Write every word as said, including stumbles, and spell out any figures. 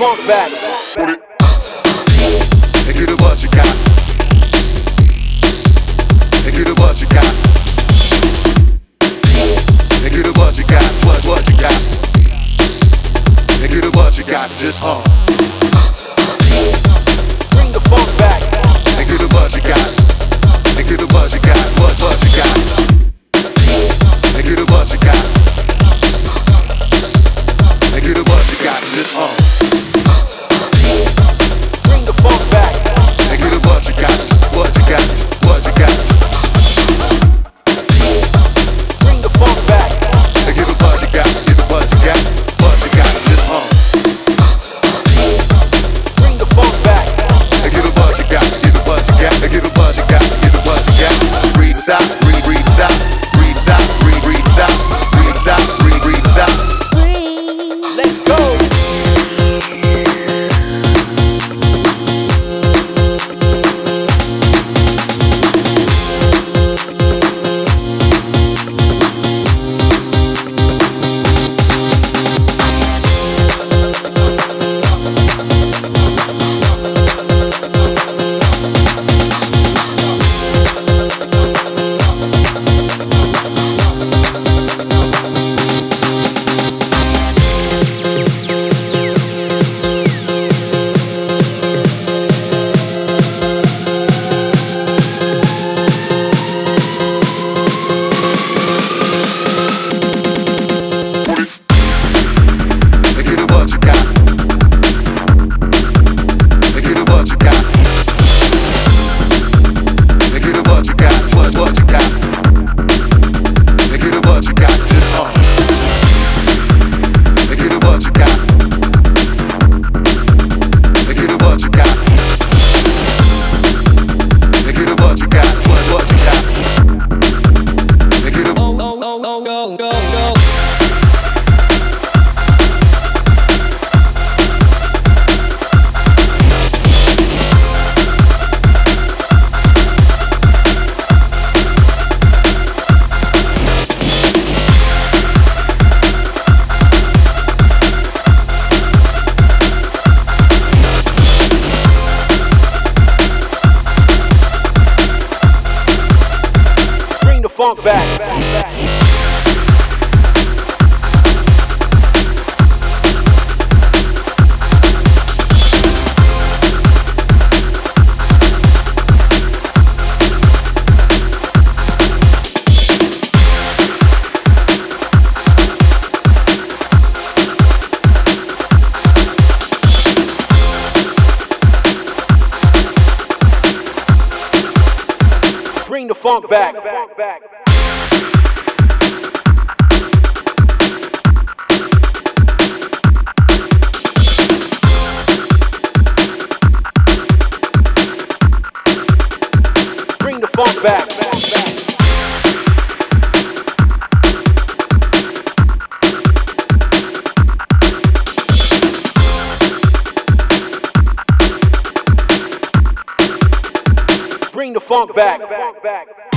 funk back. Put it. And get it what you got. And get it what you got. And get it what you got. What what you got. And get it what you got. Just uh. Bring the funk back. And get it what you got. And get it what you got. What what you got. And get it what you got. And get it what you got. Just uh. Bring the funk back. And get it what you got. What you got. What you got. Bring the funk back. And get it what you got. Get it what you got. What you got. Just uh. Bring the funk back. And get it what you got. Get it what you got. And get it what you got. Get it what you got. Breathe us out. Breathe, breathe us out. Breathe us out. Breathe, breathe us out. Breathe us out. Breathe, breathe us out. Let's go. Funk back. back, back. Bring the funk back. back, back. Bring the funk back. back, back. Bring the funk back. back, back.